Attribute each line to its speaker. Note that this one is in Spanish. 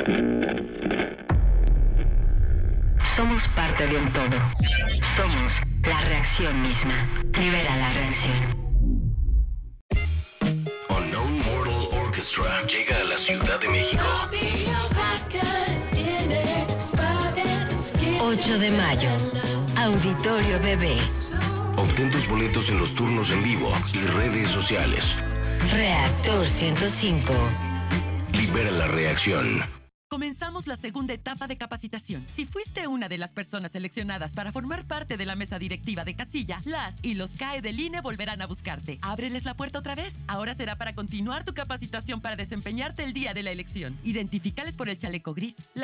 Speaker 1: Somos parte de un todo. Somos la reacción misma. Libera la reacción.
Speaker 2: Unknown Mortal Orchestra llega a la Ciudad de México.
Speaker 1: 8 de mayo. Auditorio Bebé.
Speaker 2: Obtén tus boletos en los turnos en vivo y redes sociales.
Speaker 1: Reactor 105.
Speaker 2: Libera la reacción.
Speaker 3: Comenzamos la segunda etapa de capacitación. Si fuiste una de las personas seleccionadas para formar parte de la mesa directiva de Casilla, las y los CAE del INE volverán a buscarte. Ábreles la puerta otra vez. Ahora será para continuar tu capacitación para desempeñarte el día de la elección. Identifícales por el chaleco gris.